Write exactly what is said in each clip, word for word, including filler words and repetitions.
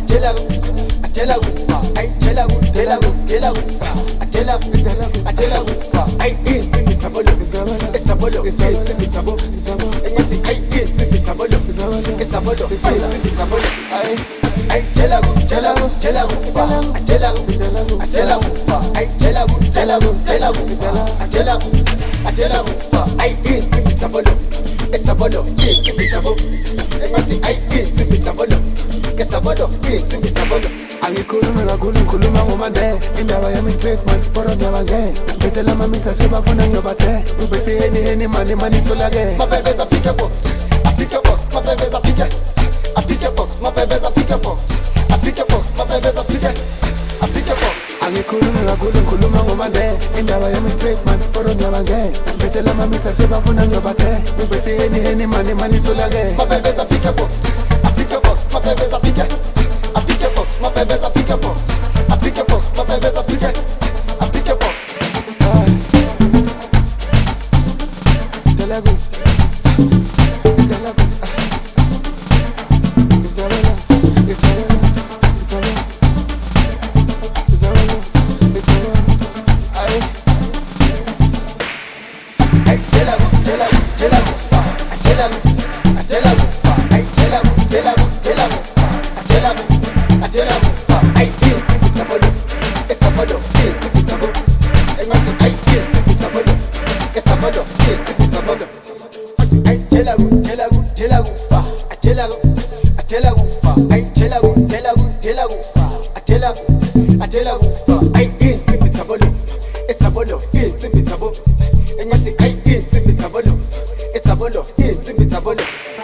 atela atela kufa ay tela tela tela kufa atela atela kufa ay insimbi sabolo esabolo insimbi sabolo enyathi ay insimbi sabolo esabolo insimbi sabolo ay ay tela tela tela kufa atela atela kufa ay tela tela tela kufa atela atela kufa ay insimbi sabolo esabolo insimbi sabolo enyathi ay insimbi sabolo esabolo insimbi sabolo angikhulumi kakhulu ngikhuluma ngomande indaba yami straight man sporo ngiyabange bethela mamita sebafuna ngiyobathe ngibethe heni heni mani mani itholake my baby's a pick a box a pick a box my baby's a pick a a pick a box my baby's a pick a box a pick a box my baby's a pick a a pick a box angikhulumi kakhulu ngikhuluma ngomande indaba yami straight man sporo ngiyabange bethela mamita sebafuna ngiyobathe ngibethe heni heni mani mani itholake my baby's a pick a box a pick a box my baby's a pick a a pick a box my baby's a pick a box a pick a box my baby's a pick a a pick a box dalagu dalagu Isabella Isabella Isabella Isabella Isabella ay ay tela tela tela kufa tela tela kufa ay tela tela tela kufa tela atela kufa ay insimbi sabolo esabolo insimbi sabolo enyathi ay insimbi sabolo esabolo insimbi sabolo ay tela tela tela kufa atela atela kufa ay tela tela tela kufa atela atela kufa ay insimbi sabolo esabolo insimbi sabolo enyathi ay insimbi sabolo esabolo insimbi sabolo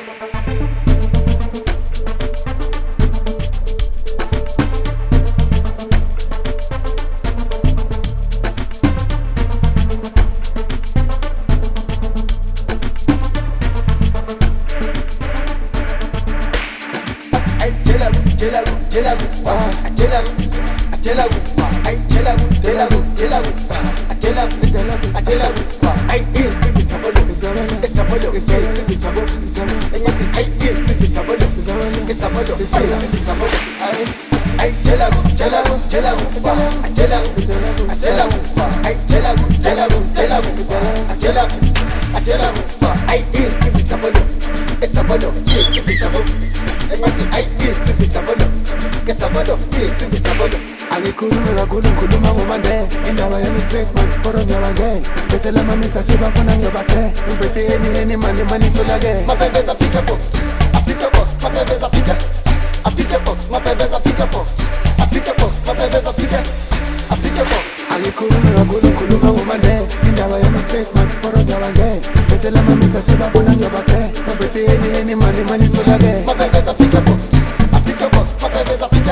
Tela tela kufa atela atela kufa ay tela tela tela kufa atela atela kufa ay insimbi sabolo esabolo insimbi sabolo enyathi ay insimbi sabolo esabolo insimbi sabolo ay ay tela tela tela kufa atela atela kufa ay tela tela tela kufa atela atela kufa ay insimbi sabolo esabolo insimbi sabolo enyathi ay insimbi sabolo esabolo insimbi sabolo angikhulumi kakhulu ngikhuluma ngomande indaba yami straight man sporo ngiyabange bethela mamita sebafuna ngiyobathe ngibethe heni heni mani mani itholake my baby's a pick a box a pick a box my baby's a pick a a pick a box my baby's a pick a box a pick a box my baby's a pick a a pick a box angikhulumi kakhulu ngikhuluma ngomande indaba yami straight man sporo ngiyabange bethela mamita sebafuna ngiyobathe ngibethe heni heni mani mani itholake my baby's a pick a box a pick a box my baby's a pick